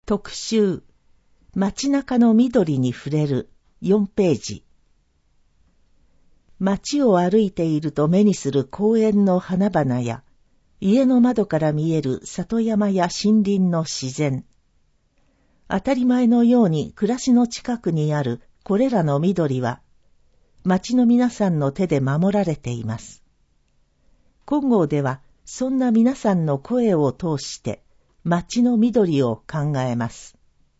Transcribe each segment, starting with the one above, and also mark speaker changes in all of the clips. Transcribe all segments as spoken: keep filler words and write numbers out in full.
Speaker 1: 特集、街中の緑に触れるよんページ。街を歩いていると目にする公園の花々や、家の窓から見える里山や森林の自然。当たり前のように暮らしの近くにあるこれらの緑は、街の皆さんの手で守られています。金剛では、そんな皆さんの声を通して、街の緑を考えます。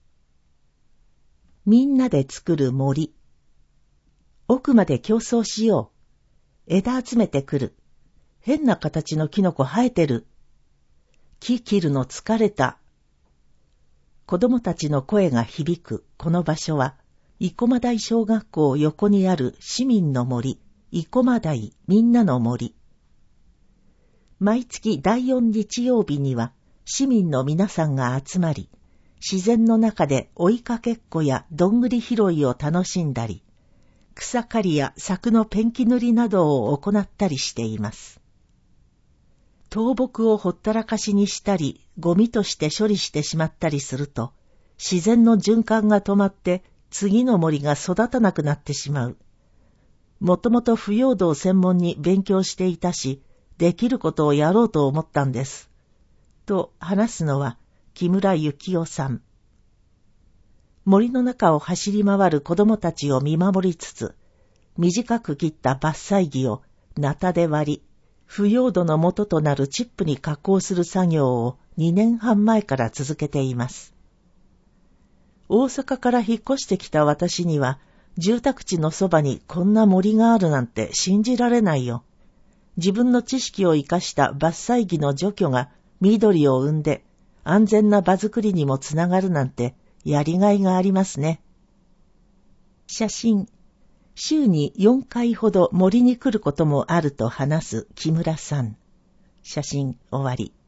Speaker 1: みんなで作る森。奥まで競争しよう。枝集めてくる。変な形のキノコ生えてる。木切るの疲れた。子供たちの声が響くこの場所は、生駒台小学校横にある市民の森、生駒台みんなの森。毎月だいよん日曜日には、市民の皆さんが集まり、自然の中で追いかけっこやどんぐり拾いを楽しんだり、草刈りや柵のペンキ塗りなどを行ったりしています。倒木をほったらかしにしたり、ゴミとして処理してしまったりすると、自然の循環が止まって次の森が育たなくなってしまう。もともと腐葉土を専門に勉強していたし、できることをやろうと思ったんです。と話すのは木村幸夫さん。森の中を走り回る子供たちを見守りつつ、短く切った伐採木をナタで割り、腐葉土の元となるチップに加工する作業をにねんはん前から続けています。大阪から引っ越してきた私には、住宅地のそばにこんな森があるなんて信じられないよ。自分の知識を生かした伐採木の除去が緑を生んで安全な場作りにもつながるなんてやりがいがありますね。写真。週によんかいほど森に来ることもあると話す木村さん。写真終わり。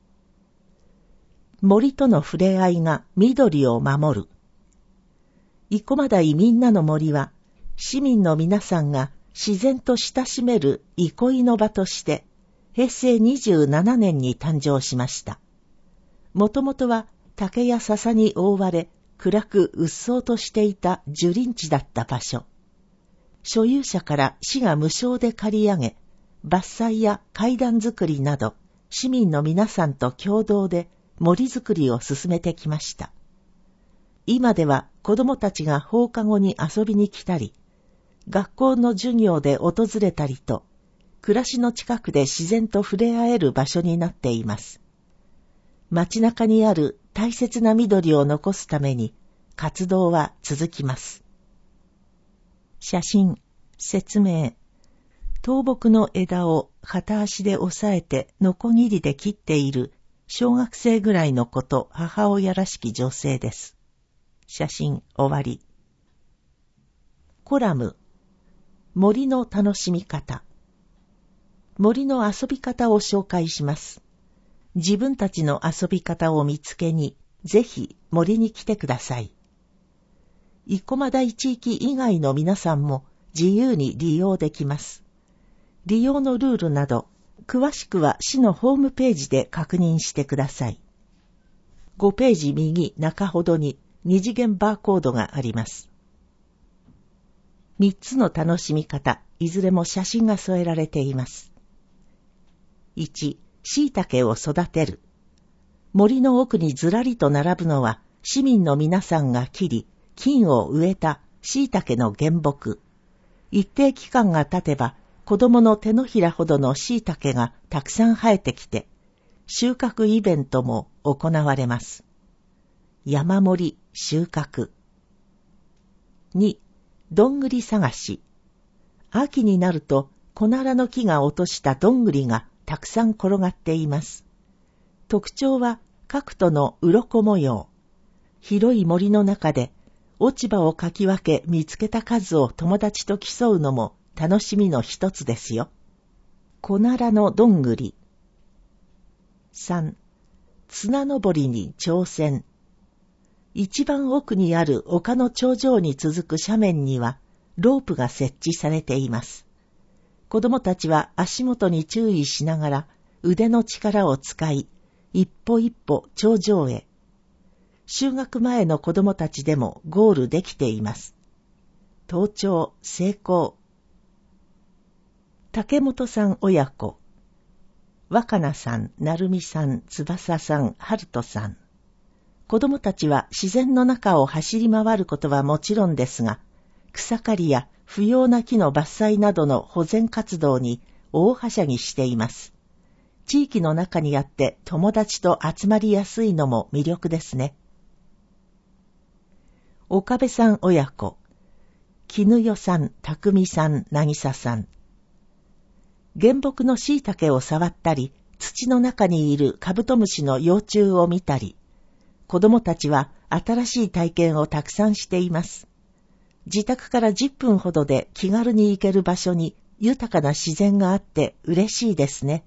Speaker 1: 森との触れ合いが緑を守る。生駒台みんなの森は、市民の皆さんが自然と親しめる憩いの場として、へいせいにじゅうななねんに誕生しました。もともとは竹や笹に覆われ、暗く鬱蒼としていた樹林地だった場所。所有者から市が無償で借り上げ、伐採や階段作りなど、市民の皆さんと共同で森作りを進めてきました。今では子供たちが放課後に遊びに来たり、学校の授業で訪れたりと、暮らしの近くで自然と触れ合える場所になっています。街中にある大切な緑を残すために活動は続きます。写真、説明。倒木の枝を片足で押さえてノコギリで切っている小学生ぐらいの子と母親らしき女性です。写真終わり。コラム。森の楽しみ方。森の遊び方を紹介します。自分たちの遊び方を見つけに、ぜひ森に来てください。生駒台地域以外の皆さんも自由に利用できます。利用のルールなど、詳しくは市のホームページで確認してください。ごページ右中ほどに二次元バーコードがあります。三つの楽しみ方、いずれも写真が添えられています。いち、椎茸を育てる。森の奥にずらりと並ぶのは、市民の皆さんが切り、菌を植えた椎茸の原木。一定期間が経てば、子供の手のひらほどの椎茸がたくさん生えてきて、収穫イベントも行われます。山盛り収穫。に、どんぐり探し。秋になると、コナラの木が落としたどんぐりがたくさん転がっています。特徴は各との鱗模様。広い森の中で落ち葉をかき分け見つけた数を友達と競うのも楽しみの一つですよ。コナラのどんぐり。さん、綱登りに挑戦。一番奥にある丘の頂上に続く斜面にはロープが設置されています。子供たちは足元に注意しながら腕の力を使い、一歩一歩頂上へ。 就学前の子供たちでもゴールできています。登頂成功。竹本さん親子、若菜さん、成美さん、翼さん、春人さん。子供たちは自然の中を走り回ることはもちろんですが、草刈りや不要な木の伐採などの保全活動に大はしゃぎしています。地域の中にあって友達と集まりやすいのも魅力ですね。岡部さん親子、絹代さん、匠さん、渚さん。原木の椎茸を触ったり、土の中にいるカブトムシの幼虫を見たり、子供たちは新しい体験をたくさんしています。自宅からじゅっぷんほどで気軽に行ける場所に豊かな自然があって嬉しいですね。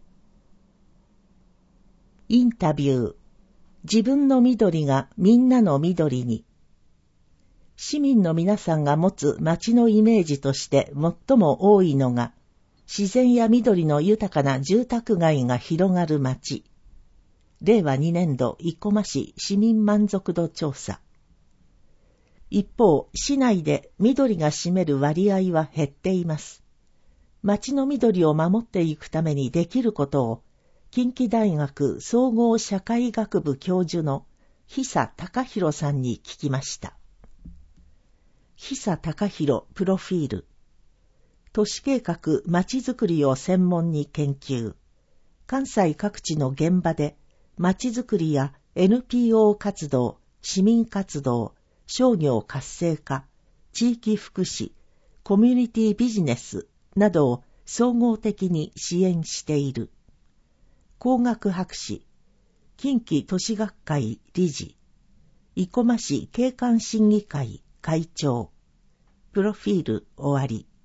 Speaker 1: インタビュー。自分の緑がみんなの緑に。市民の皆さんが持つ街のイメージとして最も多いのが、自然や緑の豊かな住宅街が広がる街。れいわにねんど生駒市市民満足度調査。一方、市内で緑が占める割合は減っています。街の緑を守っていくためにできることを、近畿大学総合社会学部教授の久隆弘さんに聞きました。久隆弘プロフィール。都市計画まちづくりを専門に研究。関西各地の現場でまちづくりや エヌピーオー 活動、市民活動、商業活性化、地域福祉、コミュニティビジネスなどを総合的に支援している。工学博士、近畿都市学会理事、生駒市景観審議会会長。プロフィール終わり。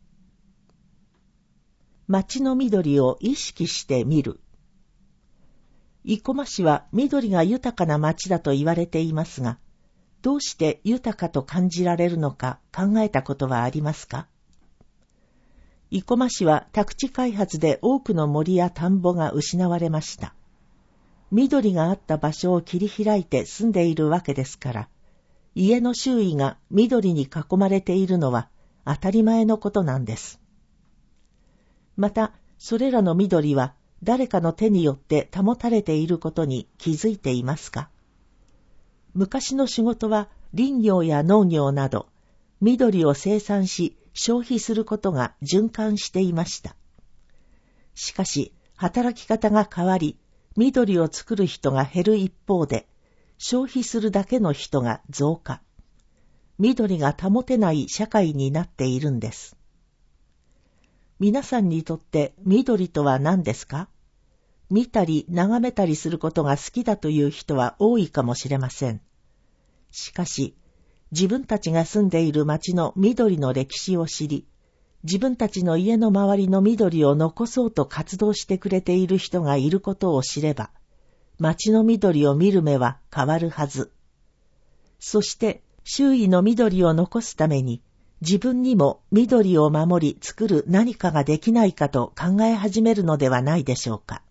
Speaker 1: 街の緑を意識してみる。生駒市は緑が豊かな街だと言われていますが、どうして豊かと感じられるのか考えたことはありますか？生駒市は宅地開発で多くの森や田んぼが失われました。緑があった場所を切り開いて住んでいるわけですから、家の周囲が緑に囲まれているのは当たり前のことなんです。また、それらの緑は誰かの手によって保たれていることに気づいていますか？昔の仕事は林業や農業など、緑を生産し消費することが循環していました。しかし、働き方が変わり、緑を作る人が減る一方で、消費するだけの人が増加。緑が保てない社会になっているんです。皆さんにとって緑とは何ですか？見たり眺めたりすることが好きだという人は多いかもしれません。しかし、自分たちが住んでいる町の緑の歴史を知り、自分たちの家の周りの緑を残そうと活動してくれている人がいることを知れば、町の緑を見る目は変わるはず。そして、周囲の緑を残すために、自分にも緑を守り作る何かができないかと考え始めるのではないでしょうか。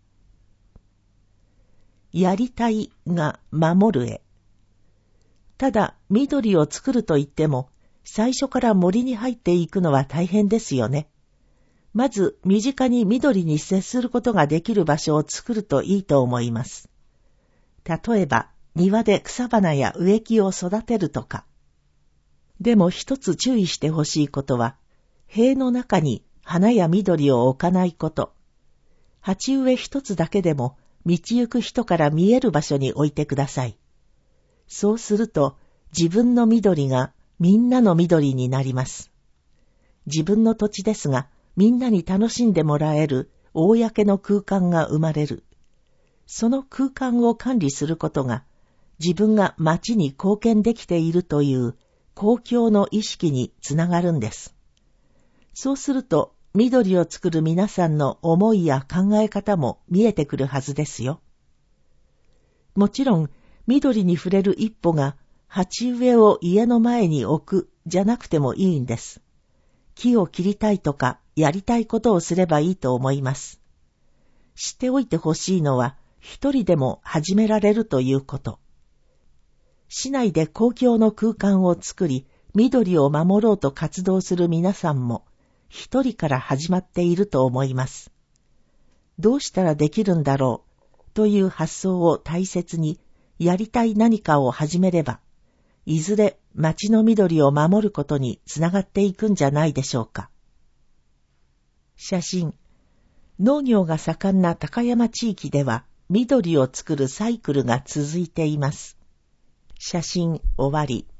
Speaker 1: やりたいが守るへ。ただ緑を作ると言っても、最初から森に入っていくのは大変ですよね。まず身近に緑に接することができる場所を作るといいと思います。例えば庭で草花や植木を育てるとか。でも一つ注意してほしいことは、塀の中に花や緑を置かないこと。鉢植え一つだけでも道行く人から見える場所に置いてください。そうすると自分の緑がみんなの緑になります。自分の土地ですが、みんなに楽しんでもらえる公の空間が生まれる。その空間を管理することが、自分が町に貢献できているという公共の意識につながるんです。そうすると、緑を作る皆さんの思いや考え方も見えてくるはずですよ。もちろん、緑に触れる一歩が、鉢植えを家の前に置くじゃなくてもいいんです。木を切りたいとか、やりたいことをすればいいと思います。知っておいてほしいのは、一人でも始められるということ。 市内で公共の空間を作り、緑を守ろうと活動する皆さんも、一人から始まっていると思います。どうしたらできるんだろう、という発想を大切に、やりたい何かを始めれば、いずれ町の緑を守ることにつながっていくんじゃないでしょうか。写真。農業が盛んな高山地域では、緑を作るサイクルが続いています。写真終わり。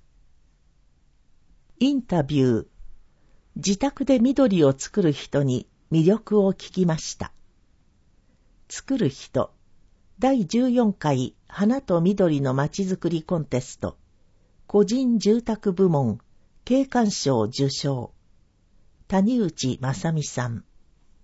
Speaker 1: インタビュー。自宅で緑を作る人に魅力を聞きました。作る人。だいじゅうよんかい花と緑のまちづくりコンテスト。個人住宅部門景観賞受賞。谷内正美さん。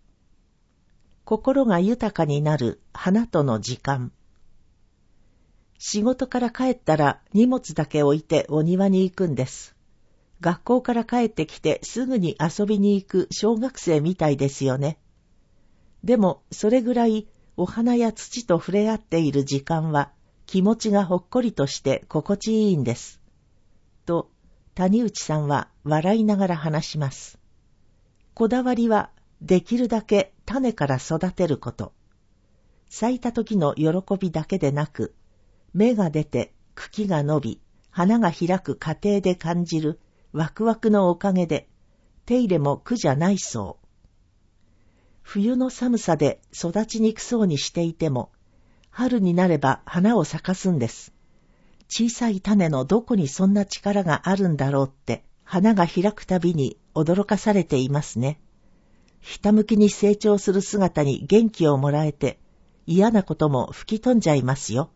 Speaker 1: 心が豊かになる花との時間。仕事から帰ったら荷物だけ置いてお庭に行くんです。学校から帰ってきてすぐに遊びに行く小学生みたいですよね。でもそれぐらいお花や土と触れ合っている時間は気持ちがほっこりとして心地いいんです。と谷内さんは笑いながら話します。こだわりはできるだけ種から育てること。咲いた時の喜びだけでなく、芽が出て茎が伸び、花が開く過程で感じるワクワクのおかげで、手入れも苦じゃないそう。冬の寒さで育ちにくそうにしていても、春になれば花を咲かすんです。小さい種のどこにそんな力があるんだろうって、花が開くたびに驚かされていますね。ひたむきに成長する姿に元気をもらえて、嫌なことも吹き飛んじゃいますよ。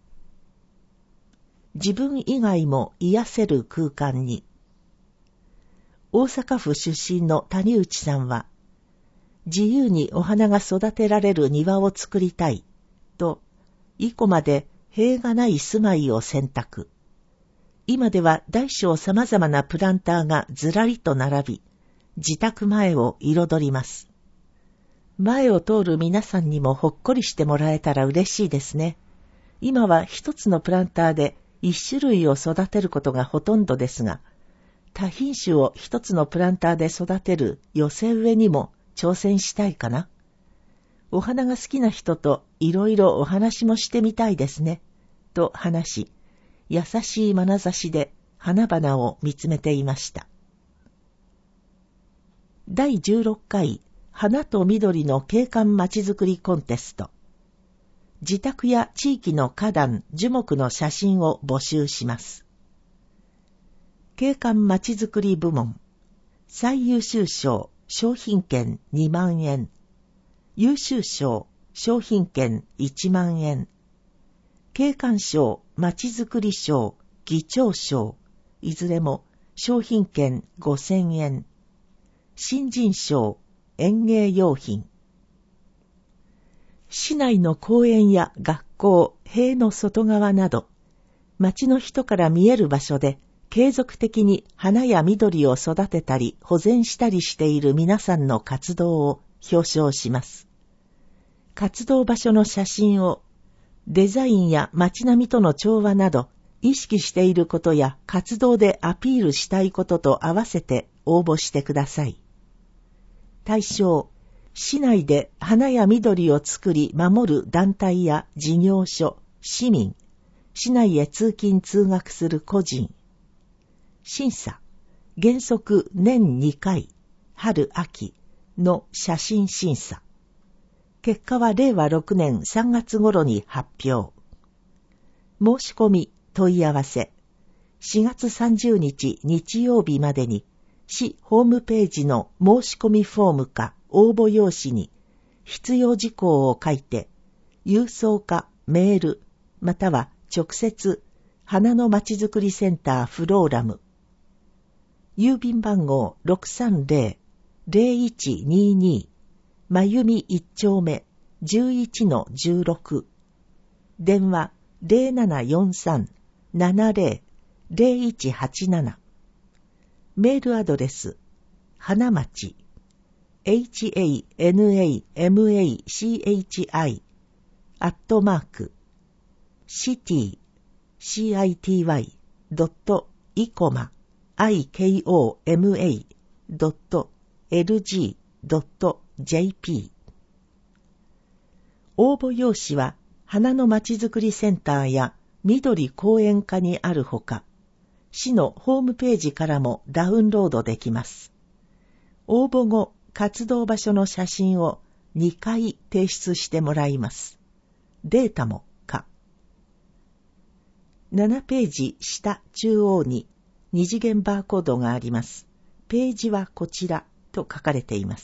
Speaker 1: 自分以外も癒せる空間に。大阪府出身の谷内さんは、自由にお花が育てられる庭を作りたい、と、以降まで塀がない住まいを選択。今では大小様々なプランターがずらりと並び、自宅前を彩ります。前を通る皆さんにもほっこりしてもらえたら嬉しいですね。今は一つのプランターで一種類を育てることがほとんどですが、多品種を一つのプランターで育てる寄せ植えにも挑戦したいかな。お花が好きな人といろいろお話もしてみたいですね。と話し、優しい眼差しで花々を見つめていました。だいじゅうろっかい花と緑の景観まちづくりコンテスト。自宅や地域の花壇、樹木の写真を募集します。景観まちづくり部門。最優秀賞、商品券にまんえん。優秀賞、商品券いちまんえん。景観賞、まちづくり賞、議長賞、いずれも商品券ごせんえん。新人賞、園芸用品。市内の公園や学校、塀の外側など、町の人から見える場所で継続的に花や緑を育てたり保全したりしている皆さんの活動を表彰します。活動場所の写真をデザインや街並みとの調和など意識していることや活動でアピールしたいことと合わせて応募してください。対象、市内で花や緑を作り守る団体や事業所、市民、市内へ通勤通学する個人。審査、原則年にかい、春秋の写真審査。結果はれいわろくねんさんがつ頃に発表。申し込み、問い合わせ。しがつさんじゅうにち日曜日までに、市ホームページの申し込みフォームか応募用紙に必要事項を書いて、郵送かメール、または直接、花のまちづくりセンターフローラム。郵便番号 ろくさんぜろ ぜろいちにーにー、まゆみいっちょうめ じゅういちのじゅうろく。電話 ゼロななよんさん ななゼロ ゼロいちはちなな。メールアドレス、花町、hanamachi、アットマーク、city、 シーアイティーワイドットイコマ イコマ ドットエルジードットジェーピー。応募用紙は花のまちづくりセンターや緑公園課にあるほか、市のホームページからもダウンロードできます。応募後、活動場所の写真をにかい提出してもらいます。データも可。ななページ下中央に二次元バーコードがあります。ページはこちらと書かれています。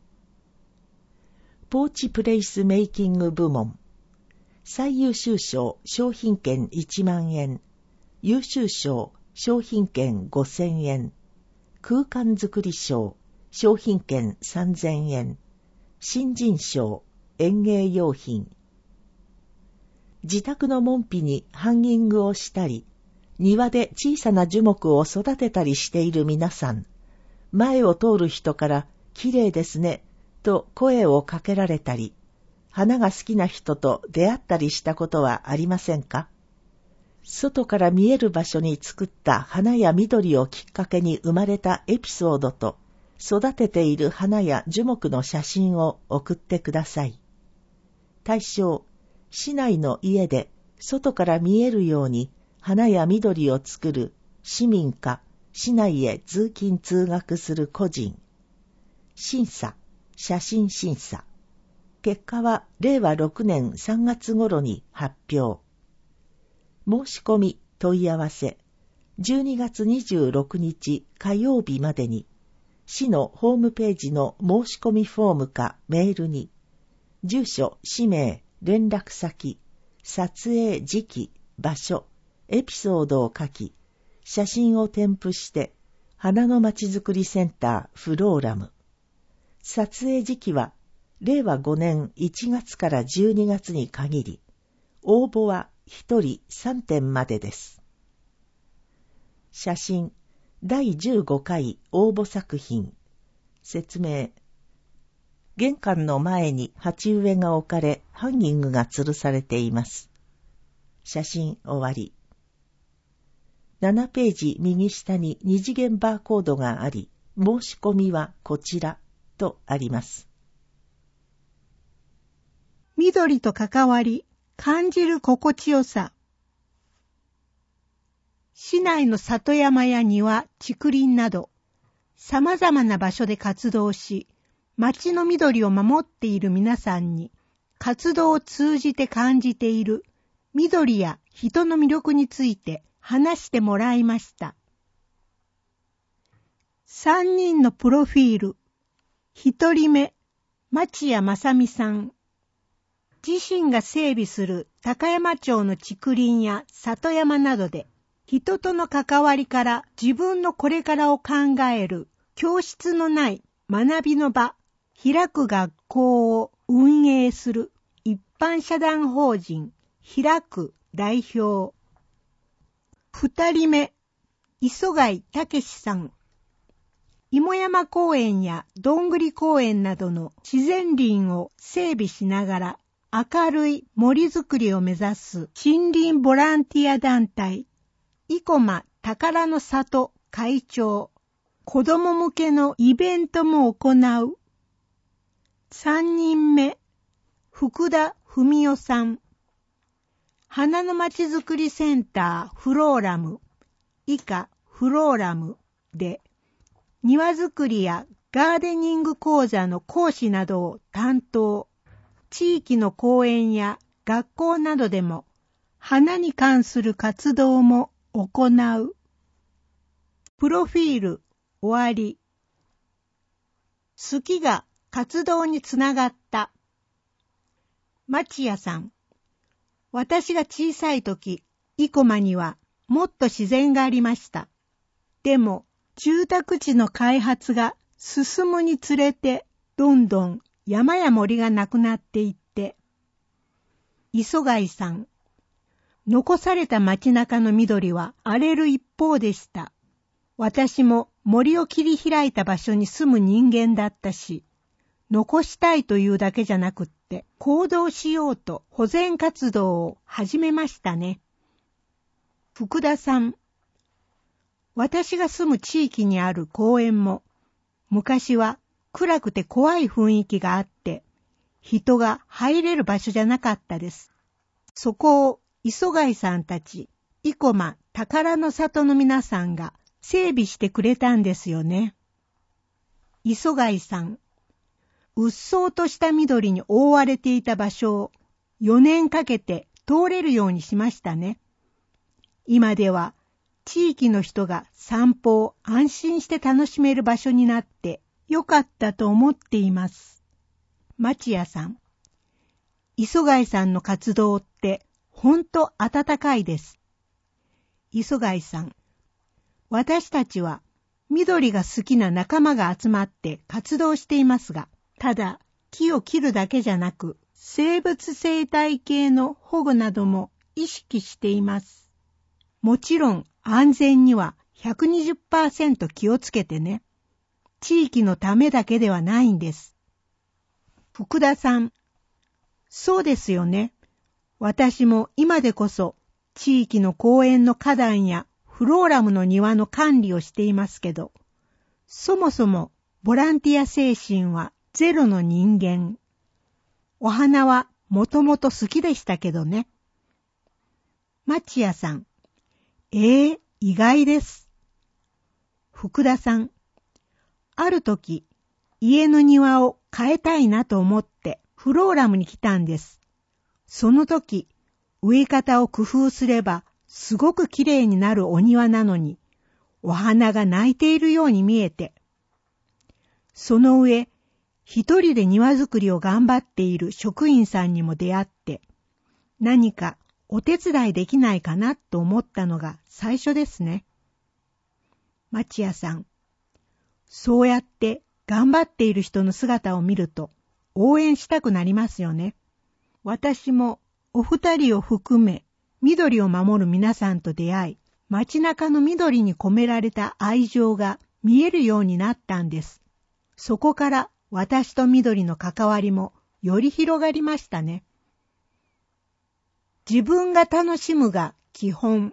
Speaker 1: ポーチプレイスメイキング部門。最優秀賞商品券いちまんえん。優秀賞商品券ごせんえん。空間づくり賞商品券さんぜんえん。新人賞園芸用品。自宅の門扉にハンギングをしたり、庭で小さな樹木を育てたりしている皆さん、前を通る人からきれいですねと声をかけられたり、花が好きな人と出会ったりしたことはありませんか？外から見える場所に作った花や緑をきっかけに生まれたエピソードと、育てている花や樹木の写真を送ってください。対象、市内の家で外から見えるように花や緑を作る市民か市内へ通勤通学する個人。審査、写真審査。結果はれいわろくねんさんがつ頃に発表。申し込み問い合わせじゅうにがつにじゅうろくにち火曜日までに市のホームページの申し込みフォームかメールに住所、氏名、連絡先、撮影時期、場所、エピソードを書き、写真を添付して花のまちづくりセンターフローラム。撮影時期はれいわごねんいちがつからじゅうにがつに限り、応募はひとりさんてんまでです。写真、だいじゅうごかい応募作品。説明。玄関の前に鉢植えが置かれ、ハンギングが吊るされています。写真終わり。ななページ右下に二次元バーコードがあり、申し込みはこちらとあります。
Speaker 2: 緑と関わり、感じる心地よさ。市内の里山や庭、竹林など、様々な場所で活動し、町の緑を守っている皆さんに、活動を通じて感じている緑や人の魅力について話してもらいました。三人のプロフィール。一人目、町屋正美さん。自身が整備する高山町の竹林や里山などで、人との関わりから自分のこれからを考える教室のない学びの場、開く学校を運営する一般社団法人開く代表。二人目、磯貝武さん。芋山公園やどんぐり公園などの自然林を整備しながら明るい森づくりを目指す森林ボランティア団体生駒宝の里会長。子ども向けのイベントも行う。三人目、福田文代さん。花のまちづくりセンターフローラム、以下フローラムで、庭づくりやガーデニング講座の講師などを担当。地域の公園や学校などでも花に関する活動も行う。プロフィール終わり。好きが活動につながった。町屋さん。私が小さい時、生駒にはもっと自然がありました。でも、住宅地の開発が進むにつれて、どんどん山や森がなくなっていって。磯貝さん。残された街中の緑は荒れる一方でした。私も森を切り開いた場所に住む人間だったし、残したいというだけじゃなくって行動しようと保全活動を始めましたね。 福田さん。私が住む地域にある公園も、昔は暗くて怖い雰囲気があって、人が入れる場所じゃなかったです。そこを磯貝さんたち、生駒宝の里の皆さんが整備してくれたんですよね。磯貝さん。うっそうとした緑に覆われていた場所をよねんかけて通れるようにしましたね。今では地域の人が散歩を安心して楽しめる場所になってよかったと思っています。町屋さん。磯貝さんの活動ってほんと温かいです。磯貝さん。私たちは緑が好きな仲間が集まって活動していますが、ただ木を切るだけじゃなく、生物生態系の保護なども意識しています。もちろん安全には ひゃくにじゅっパーセント 気をつけてね。地域のためだけではないんです。福田さん。そうですよね。私も今でこそ地域の公園の花壇やフローラムの庭の管理をしていますけど、そもそもボランティア精神はゼロの人間。お花はもともと好きでしたけどね。町屋さん。ええ、意外です。福田さん。ある時、家の庭を変えたいなと思ってフローラムに来たんです。その時、植え方を工夫すればすごくきれいになるお庭なのに、お花が泣いているように見えて。その上、一人で庭作りを頑張っている職員さんにも出会って、何かお手伝いできないかなと思ったのが最初ですね。町屋さん。そうやって頑張っている人の姿を見ると応援したくなりますよね。私もお二人を含め緑を守る皆さんと出会い、街中の緑に込められた愛情が見えるようになったんです。そこから私と緑の関わりもより広がりましたね。自分が楽しむが基本。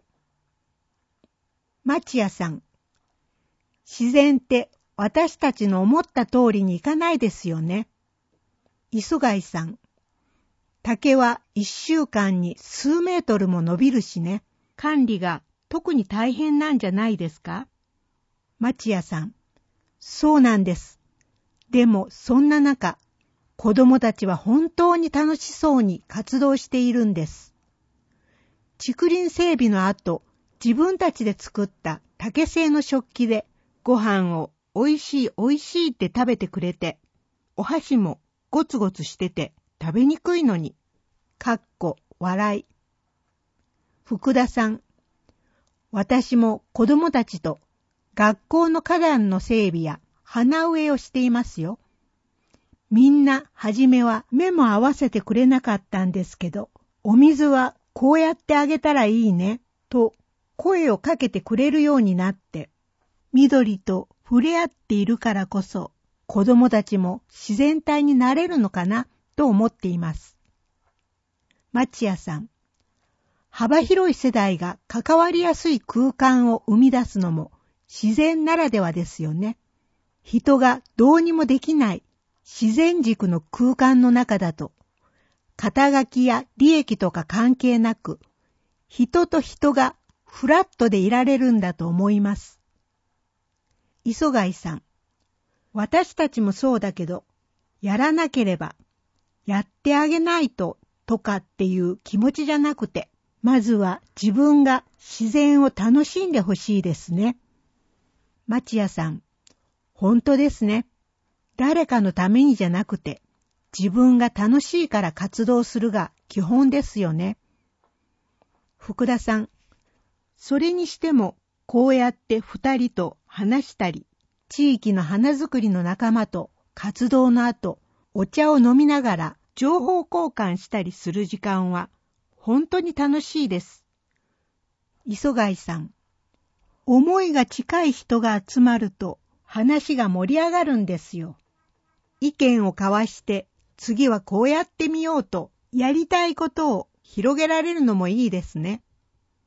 Speaker 2: 町屋さん。自然って私たちの思った通りにいかないですよね。磯貝さん。竹は一週間に数メートルも伸びるしね。管理が特に大変なんじゃないですか？町屋さん。そうなんです。でもそんな中、子供たちは本当に楽しそうに活動しているんです。竹林整備の後、自分たちで作った竹製の食器でご飯をおいしいおいしいって食べてくれて、お箸もゴツゴツしてて食べにくいのに、かっこ笑い。福田さん。私も子供たちと学校の花壇の整備や花植えをしていますよ。みんなはじめは目も合わせてくれなかったんですけど、お水はこうやってあげたらいいねと声をかけてくれるようになって、緑と触れ合っているからこそ子供たちも自然体になれるのかなと思っています。町屋さん。幅広い世代が関わりやすい空間を生み出すのも自然ならではですよね。人がどうにもできない自然軸の空間の中だと、肩書きや利益とか関係なく、人と人がフラットでいられるんだと思います。磯貝さん。私たちもそうだけど、やらなければ、やってあげないととかっていう気持ちじゃなくて、まずは自分が自然を楽しんでほしいですね。町屋さん。本当ですね。誰かのためにじゃなくて、自分が楽しいから活動するが基本ですよね。福田さん。それにしても、こうやって二人と話したり、地域の花作りの仲間と活動の後、お茶を飲みながら情報交換したりする時間は、本当に楽しいです。磯貝さん。思いが近い人が集まると話が盛り上がるんですよ。意見を交わして次はこうやってみようとやりたいことを広げられるのもいいですね。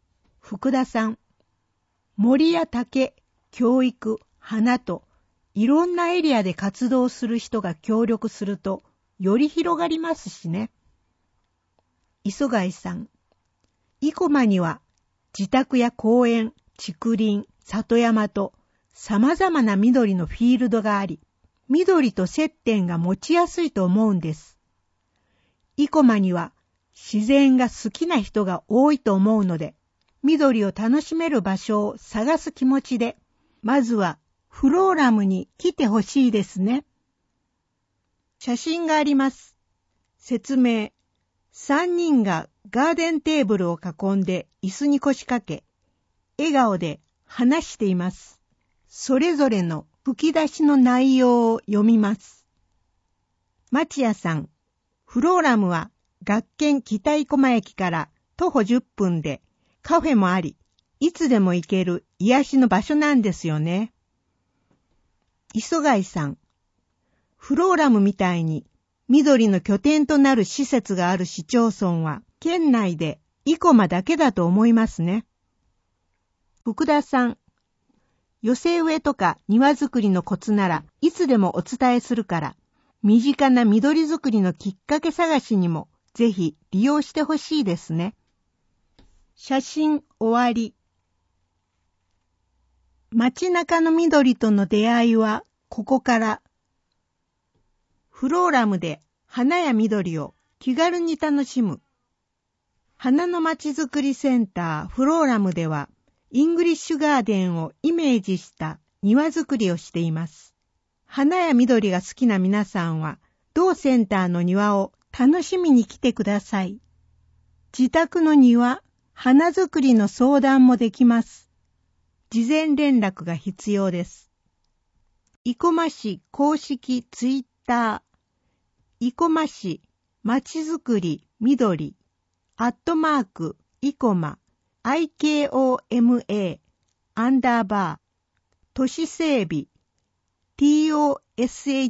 Speaker 2: 福田さん。森や竹、教育、花と、いろんなエリアで活動する人が協力すると、より広がりますしね。磯貝さん。生駒には、自宅や公園、竹林、里山と、様々な緑のフィールドがあり、緑と接点が持ちやすいと思うんです。生駒には、自然が好きな人が多いと思うので、緑を楽しめる場所を探す気持ちで、まずはフローラムに来てほしいですね。写真があります。説明。三人がガーデンテーブルを囲んで椅子に腰掛け、笑顔で話しています。それぞれの吹き出しの内容を読みます。町屋さん。フローラムは学研北生駒駅から徒歩じゅっぷんでカフェもあり、いつでも行ける癒しの場所なんですよね。磯貝さん。フローラムみたいに緑の拠点となる施設がある市町村は県内で生駒だけだと思いますね。福田さん。寄せ植えとか庭作りのコツならいつでもお伝えするから、身近な緑作りのきっかけ探しにもぜひ利用してほしいですね。写真終わり。街中の緑との出会いはここから。フローラムで花や緑を気軽に楽しむ。花のまちづくりセンターフローラムでは、イングリッシュガーデンをイメージした庭作りをしています。花や緑が好きな皆さんは、同センターの庭を楽しみに来てください。自宅の庭、花作りの相談もできます。事前連絡が必要です。生駒市公式ツイッター、生駒市まちづくり緑、アットマーク、生駒、アイケーオーエムエー、アンダーバー、都市整備、トシ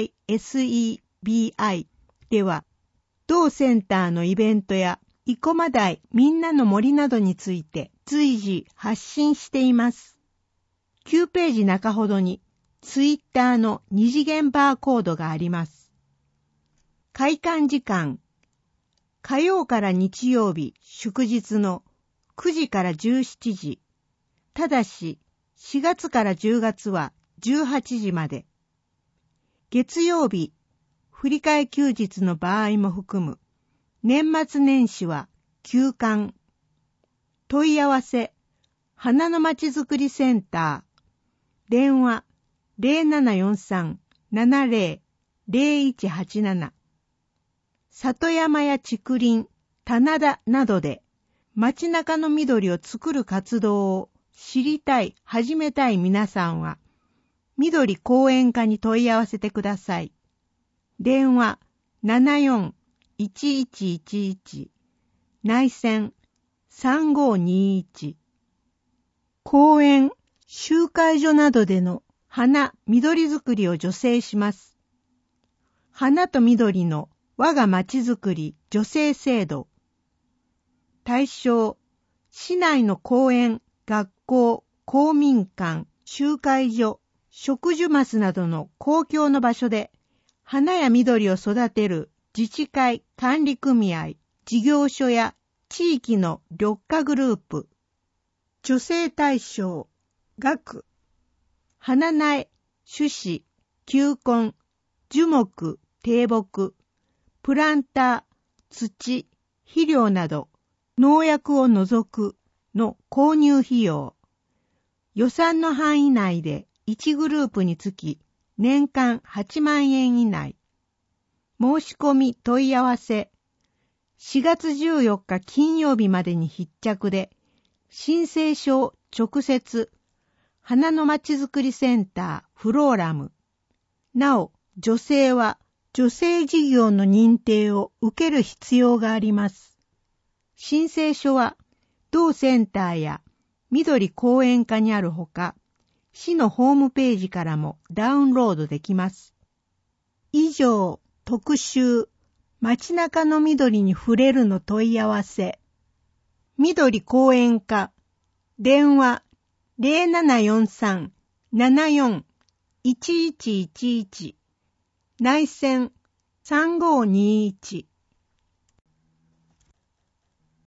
Speaker 2: セでは、同センターのイベントや生駒台みんなの森などについて随時発信しています。きゅうページ中ほどにツイッターの二次元バーコードがあります。開館時間、火曜から日曜日祝日のくじからじゅうしちじ、ただししがつからじゅうがつはじゅうはちじまで。月曜日、振り替え休日の場合も含む年末年始は休館。問い合わせ、花のまちづくりセンター、電話 ゼロななよんさん ななゼロ ゼロいちはちなな、里山や竹林、棚田などで街中の緑を作る活動を知りたい、始めたい皆さんは、緑講演課に問い合わせてください。電話 ななよん いちいちいちいち、内線さんごにいち。公園、集会所などでの花、緑作りを助成します。花と緑の我がまちづくり助成制度。対象、市内の公園、学校、公民館、集会所、植樹マスなどの公共の場所で花や緑を育てる自治会、管理組合、事業所や地域の緑化グループ。助成対象、学、花苗、種子、球根、樹木、低木、プランター、土、肥料など、農薬を除くの購入費用。予算の範囲内でいちグループにつき年間はちまんえん以内。申し込み問い合わせ。しがつじゅうよっか金曜日までに必着で、申請書を直接、花のまちづくりセンターフローラム。なお、助成は助成事業の認定を受ける必要があります。申請書は、同センターや緑講演課にあるほか、市のホームページからもダウンロードできます。以上、特集、街中の緑に触れるの問い合わせ。緑講演課、 電話 ゼロななよんさん ななよん いちいちいちいち 内線さんごーにーいち